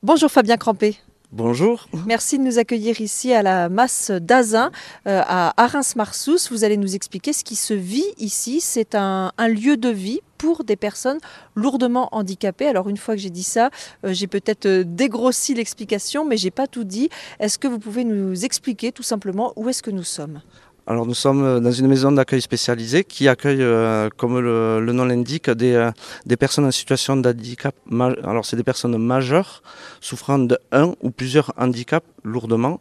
Bonjour Fabien Crampé. Bonjour. Merci de nous accueillir ici à la Masse d'Azun, à Arins-Marsous. Vous allez nous expliquer ce qui se vit ici. C'est un lieu de vie pour des personnes lourdement handicapées. Alors une fois que j'ai dit ça, j'ai peut-être dégrossi l'explication, mais j'ai pas tout dit. Est-ce que vous pouvez nous expliquer tout simplement où est-ce que nous sommes ? Alors nous sommes dans une maison d'accueil spécialisée qui accueille, comme le nom l'indique, des personnes en situation de handicap. Alors c'est des personnes majeures souffrant d'un ou plusieurs handicaps lourdement.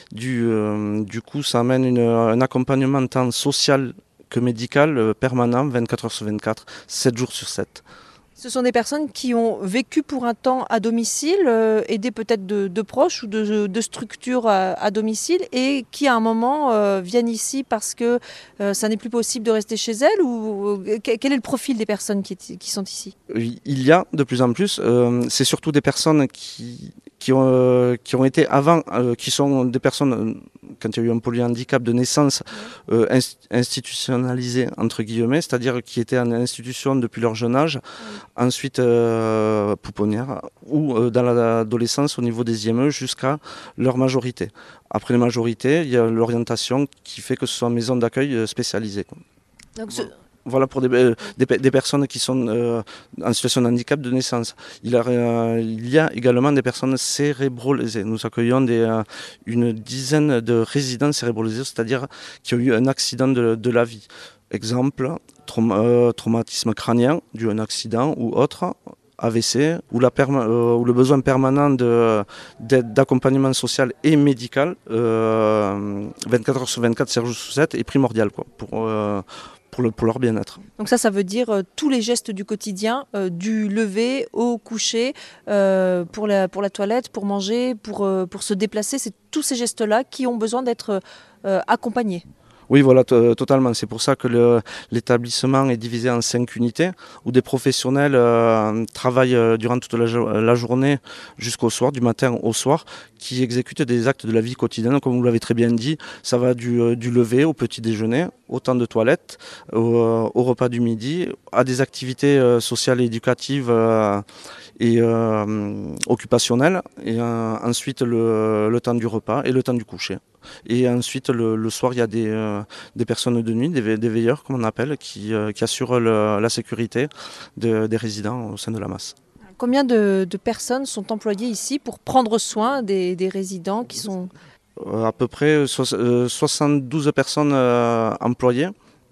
Du coup, ça amène un accompagnement tant social que médical permanent, 24 heures sur 24, 7 jours sur 7. Ce sont des personnes qui ont vécu pour un temps à domicile, aidées peut-être de proches ou de structures à domicile, et qui à un moment viennent ici parce que ça n'est plus possible de rester chez elles, ou quel est le profil des personnes qui sont ici ? Oui, il y a de plus en plus, c'est surtout des personnes qui ont été avant, qui sont des personnes, quand il y a eu un polyhandicap de naissance, institutionnalisées, entre guillemets, c'est-à-dire qui étaient en institution depuis leur jeune âge, ensuite pouponnières, ou dans l'adolescence au niveau des IME jusqu'à leur majorité. Après les majorités, il y a l'orientation qui fait que ce soit maison d'accueil spécialisée. Donc, Voilà pour des personnes qui sont en situation de handicap de naissance. Il y a également des personnes cérébrolésées. Nous accueillons une dizaine de résidents cérébrolésés, c'est-à-dire qui ont eu un accident de la vie. Exemple, traumatisme crânien dû à un accident ou autre, AVC, ou le besoin permanent d'accompagnement social et médical, 24 heures sur 24, 7 jours sur 7, est primordial pour leur bien-être. Donc ça veut dire tous les gestes du quotidien, du lever au coucher, pour la toilette, pour manger, pour se déplacer. C'est tous ces gestes-là qui ont besoin d'être accompagnés. Oui, voilà, totalement. C'est pour ça que l'établissement est divisé en 5 unités où des professionnels travaillent durant toute la journée jusqu'au soir, du matin au soir, qui exécutent des actes de la vie quotidienne, comme vous l'avez très bien dit. Ça va du lever au petit déjeuner, au temps de toilette, au repas du midi, à des activités sociales et éducatives et occupationnelles, et ensuite le temps du repas et le temps du coucher. Et ensuite, le soir, il y a des personnes de nuit, des veilleurs, comme on appelle, qui assurent la sécurité des résidents au sein de la masse. Combien de personnes sont employées ici pour prendre soin des résidents qui sont... À peu près 72 personnes employées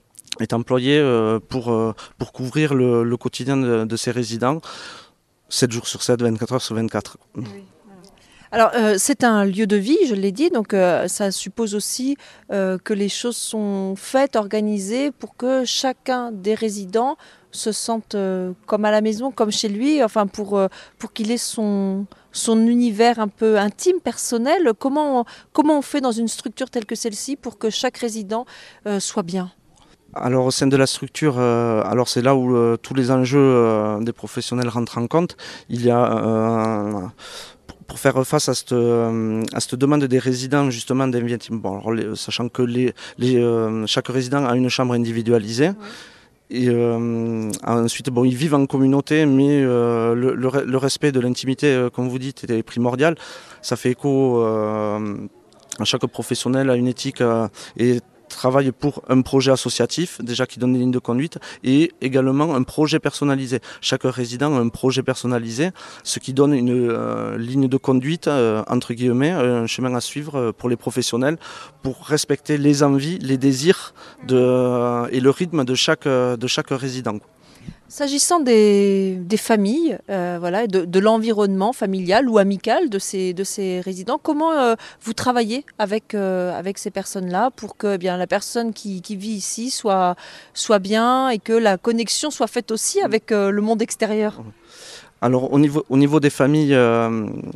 pour couvrir le quotidien de ces résidents, 7 jours sur 7, 24 heures sur 24. Oui. Alors, c'est un lieu de vie, je l'ai dit, donc ça suppose aussi que les choses sont faites, organisées pour que chacun des résidents se sente comme à la maison, comme chez lui, enfin pour qu'il ait son univers un peu intime, personnel. Comment on fait dans une structure telle que celle-ci pour que chaque résident soit bien ? Alors au sein de la structure, alors c'est là où tous les enjeux des professionnels rentrent en compte. Il y a pour faire face à cette demande des résidents justement d'inviter, sachant que chaque résident a une chambre individualisée. Ouais. Et ensuite, ils vivent en communauté, mais le respect de l'intimité, comme vous dites, est primordial. Ça fait écho à chaque professionnel, à une éthique et travaille pour un projet associatif, déjà qui donne des lignes de conduite, et également un projet personnalisé. Chaque résident a un projet personnalisé, ce qui donne une ligne de conduite, entre guillemets, un chemin à suivre pour les professionnels, pour respecter les envies, les désirs et le rythme de chaque résident. S'agissant des familles, voilà, de l'environnement familial ou amical de ces résidents, comment vous travaillez avec ces personnes-là pour que bien, la personne qui vit ici soit bien et que la connexion soit faite aussi avec le monde extérieur ? Alors au niveau des familles,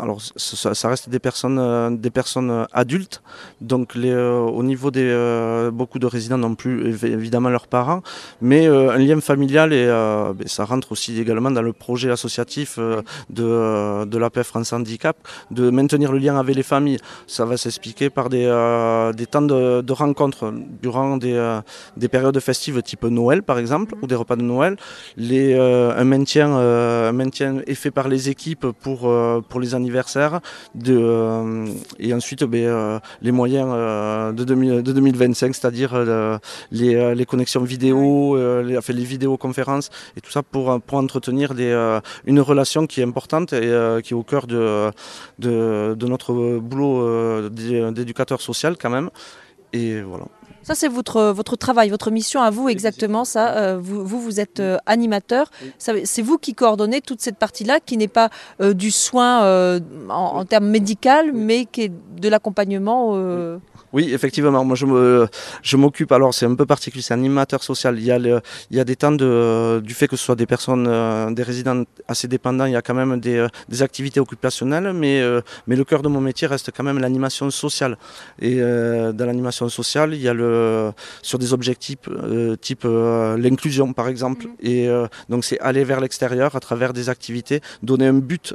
alors ça reste des personnes adultes, donc au niveau beaucoup de résidents n'ont plus évidemment leurs parents, mais un lien familial et ça rentre aussi également dans le projet associatif de l'APF France Handicap, de maintenir le lien avec les familles. Ça va s'expliquer par des temps de rencontres durant des périodes festives type Noël par exemple, ou des repas de Noël. Un maintien est fait par les équipes pour les anniversaires et ensuite les moyens de 2025, c'est-à-dire les connexions vidéo, les vidéoconférences et tout ça pour entretenir une relation qui est importante et qui est au cœur de notre boulot d'éducateur social quand même. Et voilà. Ça, c'est votre travail, votre mission à vous exactement, ça. Vous êtes animateur. C'est vous qui coordonnez toute cette partie-là, qui n'est pas du soin en termes médical, mais qui est de l'accompagnement. Oui, effectivement. Moi, je m'occupe. Alors, c'est un peu particulier. C'est animateur social. Il y a des temps du fait que ce soit des personnes, des résidents assez dépendants. Il y a quand même des activités occupationnelles, mais le cœur de mon métier reste quand même l'animation sociale. Et dans l'animation sociale, il y a sur des objectifs type l'inclusion, par exemple. Et donc, c'est aller vers l'extérieur à travers des activités, donner un but,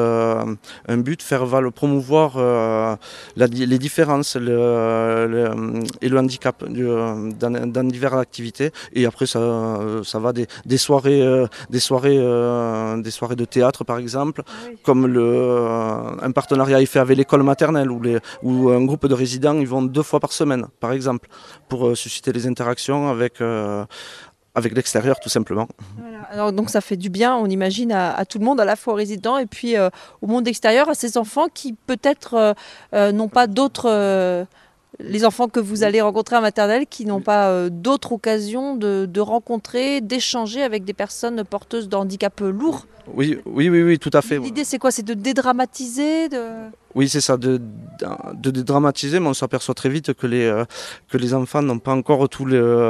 promouvoir les différences. Et le handicap dans diverses activités, et après ça va des soirées de théâtre par exemple, comme un partenariat est fait avec l'école maternelle où un groupe de résidents ils vont 2 fois par semaine par exemple pour susciter les interactions avec l'extérieur tout simplement. Voilà. Alors, donc ça fait du bien, on imagine, à tout le monde, à la fois aux résidents et puis au monde extérieur, à ces enfants qui peut-être n'ont pas d'autres... les enfants que vous allez rencontrer en maternelle qui n'ont pas d'autres occasions de rencontrer, d'échanger avec des personnes porteuses de handicap lourd. Oui, tout à fait. L'idée c'est quoi? C'est de dédramatiser Oui, c'est ça, de dédramatiser, mais on s'aperçoit très vite que les enfants n'ont pas encore toutes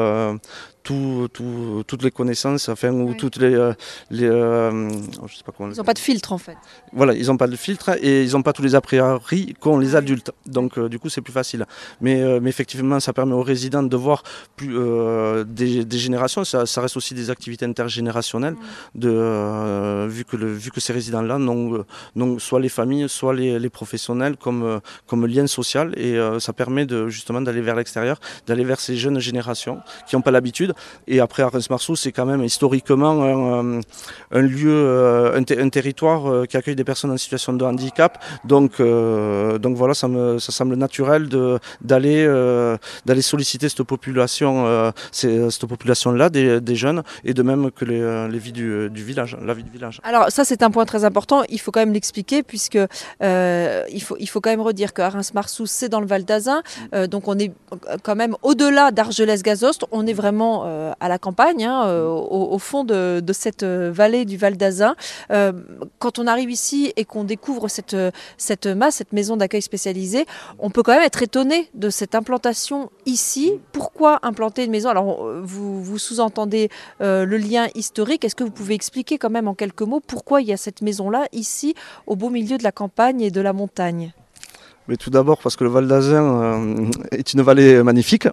les connaissances, enfin, ou toutes je sais pas comment. Ils n'ont pas de filtre en fait. Voilà, ils n'ont pas de filtre et ils n'ont pas tous les a priori qu'ont les adultes. Donc du coup c'est plus facile. Mais effectivement ça permet aux résidents de voir plus des générations. Ça reste aussi des activités intergénérationnelles vu que ces résidents-là n'ont soit les familles, soit les professionnels comme lien social. Et ça permet justement d'aller vers l'extérieur, d'aller vers ces jeunes générations qui n'ont pas l'habitude. Et après, à Reims-Marceau, c'est quand même historiquement un lieu, un territoire qui accueille des personnes en situation de handicap. Donc voilà, ça semble naturel d'aller solliciter cette population, cette population-là, des jeunes, et de même que les vies du village, la vie du village. Alors ça, c'est un point très important. Il faut quand même l'expliquer puisque il faut quand même redire qu'à Reims-Marceau, c'est dans le Val d'Azun. Donc on est quand même au-delà d'Argelès-Gazost. On est vraiment à la campagne, au fond de cette vallée du Val d'Azun. Quand on arrive ici et qu'on découvre cette maison d'accueil spécialisée, on peut quand même être étonné de cette implantation ici. Pourquoi implanter une maison? Alors vous sous-entendez le lien historique. Est-ce que vous pouvez expliquer quand même en quelques mots pourquoi il y a cette maison-là ici au beau milieu de la campagne et de la montagne? Mais tout d'abord parce que le Val d'Azun est une vallée magnifique.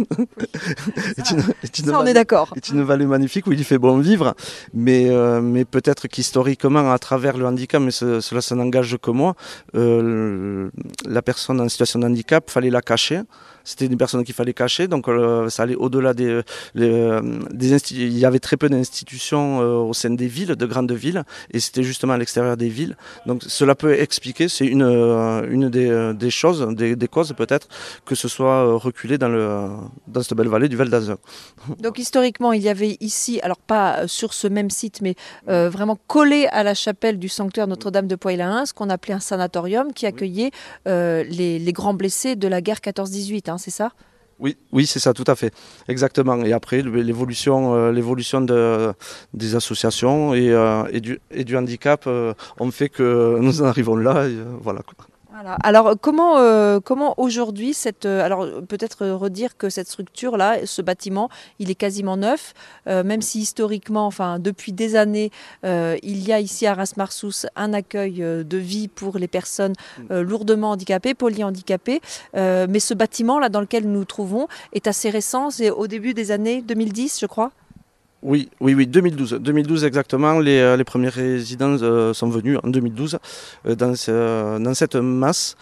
On est d'accord. C'est une vallée magnifique où il fait bon vivre, mais peut-être qu'historiquement, à travers le handicap, mais cela ça n'engage que moi, la personne en situation de handicap, fallait la cacher. C'était une personne qu'il fallait cacher, donc ça allait au-delà des il y avait très peu d'institutions au sein des villes, de grandes villes, et c'était justement à l'extérieur des villes. Donc cela peut expliquer, c'est une des choses, des causes peut-être, que ce soit reculé dans cette belle vallée du Val d'Azun. Donc historiquement, il y avait ici, alors pas sur ce même site, mais vraiment collé à la chapelle du sanctuaire Notre-Dame de Poix-et-Lahain, ce qu'on appelait un sanatorium qui accueillait les grands blessés de la guerre 14-18. C'est ça? Oui, c'est ça, tout à fait, exactement. Et après, l'évolution des associations et du handicap ont fait que nous en arrivons là. Voilà. Voilà. Alors comment aujourd'hui alors peut-être redire que cette structure là, ce bâtiment, il est quasiment neuf, même si historiquement, enfin depuis des années, il y a ici à Reims-Marsous un accueil de vie pour les personnes lourdement handicapées, polyhandicapées, mais ce bâtiment là dans lequel nous nous trouvons est assez récent, c'est au début des années 2010, je crois. Oui, oui, oui, 2012. 2012 exactement, les premiers résidents sont venus en 2012 dans cette masse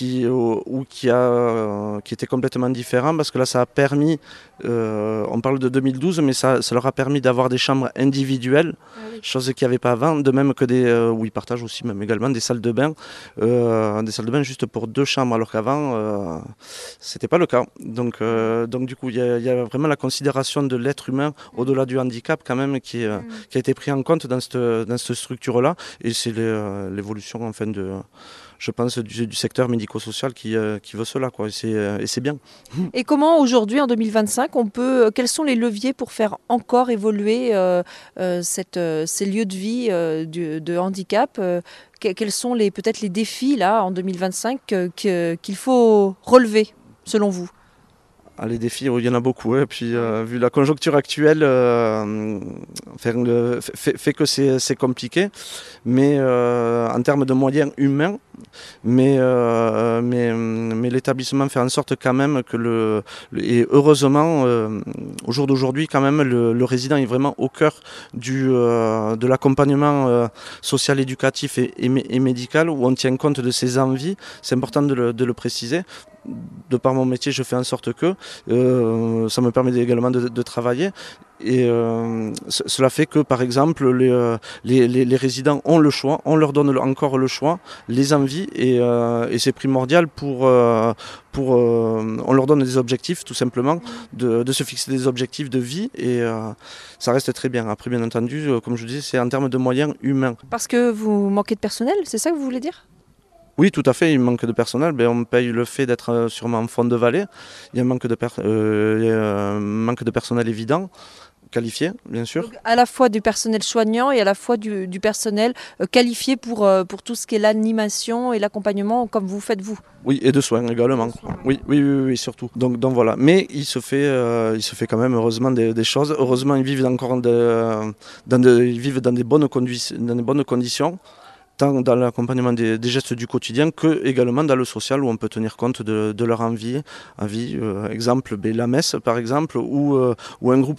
qui était complètement différent parce que là ça a permis, on parle de 2012, mais ça leur a permis d'avoir des chambres individuelles, chose qu'il n'y avait pas avant, de même que où ils partagent aussi même également des salles de bain juste pour 2 chambres alors qu'avant c'était pas le cas. Donc du coup il y a vraiment la considération de l'être humain au-delà du handicap quand même qui a été pris en compte dans cette structure-là, et c'est l'évolution enfin je pense du secteur médico-social qui veut cela, quoi, et c'est bien. Et comment aujourd'hui en 2025 quels sont les leviers pour faire encore évoluer ces lieux de vie de handicap, quels sont peut-être les défis là en 2025 qu'il faut relever selon vous? Ah, les défis, il y en a beaucoup. Et puis, vu la conjoncture actuelle, fait que c'est compliqué. Mais en termes de moyens humains, mais l'établissement fait en sorte quand même et heureusement, au jour d'aujourd'hui, quand même, le résident est vraiment au cœur de l'accompagnement social, éducatif et médical, où on tient compte de ses envies. C'est important de le préciser. De par mon métier, je fais en sorte que ça me permet également de travailler. Et cela fait que, par exemple, les résidents ont le choix, on leur donne encore le choix, les envies, et c'est primordial on leur donne des objectifs, tout simplement, de se fixer des objectifs de vie, et ça reste très bien. Après, bien entendu, comme je disais, c'est en termes de moyens humains. Parce que vous manquez de personnel, c'est ça que vous voulez dire ? Oui, tout à fait, il manque de personnel. On paye le fait d'être sûrement en fond de vallée. Il y a un manque de personnel évident, qualifié, bien sûr. Donc, à la fois du personnel soignant et à la fois du personnel qualifié pour tout ce qui est l'animation et l'accompagnement, comme vous faites vous. Oui, et de soins également. Oui, surtout. Donc voilà. Mais il se fait quand même heureusement des choses. Heureusement, ils vivent encore ils vivent dans des bonnes conditions. Tant dans l'accompagnement des gestes du quotidien que également dans le social, où on peut tenir compte de leur envie. Exemple, la messe par exemple, ou un groupe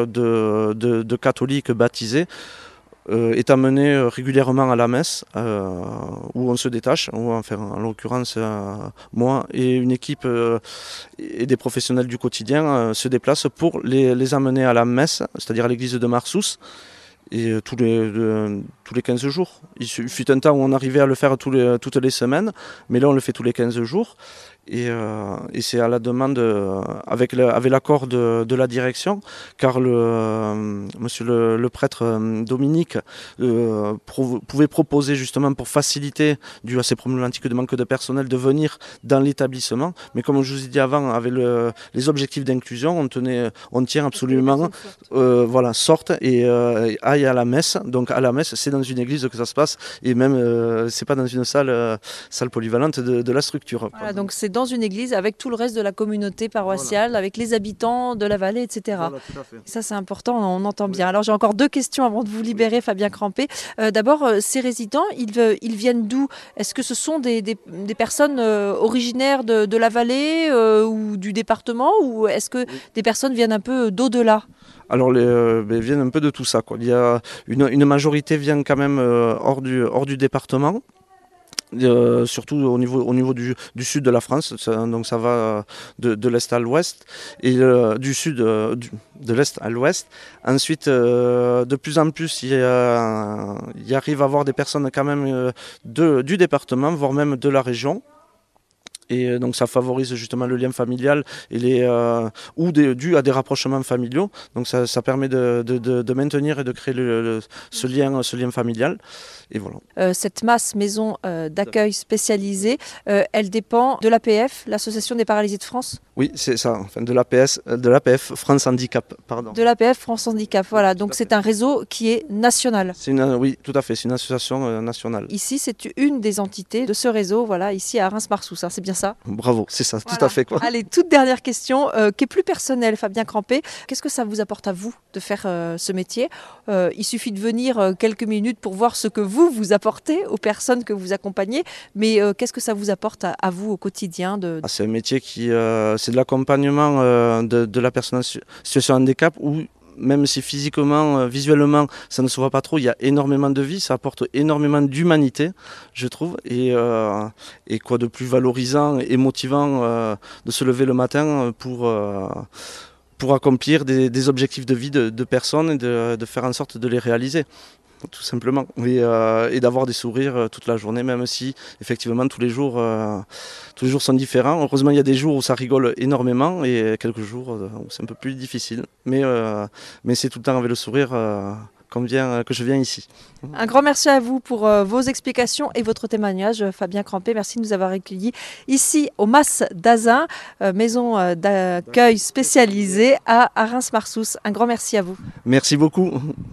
de catholiques baptisés est amené régulièrement à la messe, où on se détache, enfin, en l'occurrence moi et une équipe et des professionnels du quotidien se déplacent pour les amener à la messe, c'est-à-dire à l'église de Marsous. Et tous les 15 jours. Il fut un temps où on arrivait à le faire toutes les semaines, mais là on le fait tous les 15 jours. Et c'est à la demande, avec l'accord de la direction, car monsieur le prêtre Dominique pouvait proposer justement pour faciliter, dû à ces problématiques de manque de personnel, de venir dans l'établissement. Mais comme je vous ai dit avant, avec les objectifs d'inclusion, on tient absolument, sortent et aillent à la messe. Donc à la messe, c'est dans une église que ça se passe, et même c'est pas dans une salle polyvalente de la structure. Voilà, donc c'est dans une église avec tout le reste de la communauté paroissiale, avec les habitants de la vallée, etc. Voilà, tout à fait. Ça, c'est important, on entend bien. Alors, j'ai encore 2 questions avant de vous libérer, Fabien Crampé. D'abord, ces résidents, ils viennent d'où ? Est-ce que ce sont des personnes originaires de la vallée ou du département, ou est-ce que des personnes viennent un peu d'au-delà ? Alors, ils viennent un peu de tout ça, quoi. Il y a une majorité vient quand même hors du département. Surtout au niveau du sud de la France, donc ça va de l'est à l'ouest, et du sud de l'est à l'ouest. Ensuite, de plus en plus, il arrive à avoir des personnes quand même du département, voire même de la région. Et donc ça favorise justement le lien familial et dû à des rapprochements familiaux. Donc ça permet de maintenir et de créer ce lien familial. Et voilà. Cette MAS, maison d'accueil spécialisée, elle dépend de l'APF, l'Association des paralysés de France? Oui, c'est ça, enfin de l'APF, France Handicap, pardon. De l'APF France Handicap, voilà. Donc c'est un réseau qui est national. Oui, tout à fait, c'est une association nationale. Ici, c'est une des entités de ce réseau, voilà, ici à Reims-Marsous, hein, c'est bien ça? Bravo, c'est ça, Voilà. tout à fait, quoi. Allez, toute dernière question, qui est plus personnelle, Fabien Crampé. Qu'est-ce que ça vous apporte à vous de faire ce métier? Il suffit de venir quelques minutes pour voir ce que vous apportez aux personnes que vous accompagnez, mais qu'est-ce que ça vous apporte à vous au quotidien C'est un métier c'est de l'accompagnement de la personne en situation de handicap où même si physiquement, visuellement, ça ne se voit pas trop, il y a énormément de vie, ça apporte énormément d'humanité, je trouve, et quoi de plus valorisant et motivant de se lever le matin pour accomplir des objectifs de vie de personnes et de faire en sorte de les réaliser. Tout simplement, et d'avoir des sourires toute la journée, même si effectivement tous les jours sont différents. Heureusement, il y a des jours où ça rigole énormément et quelques jours où c'est un peu plus difficile. Mais c'est tout le temps avec le sourire que je viens ici. Un grand merci à vous pour vos explications et votre témoignage, Fabien Crampé. Merci de nous avoir accueillis ici au MAS d'Azun, maison d'accueil spécialisée à Reims-Marsous. Un grand merci à vous. Merci beaucoup.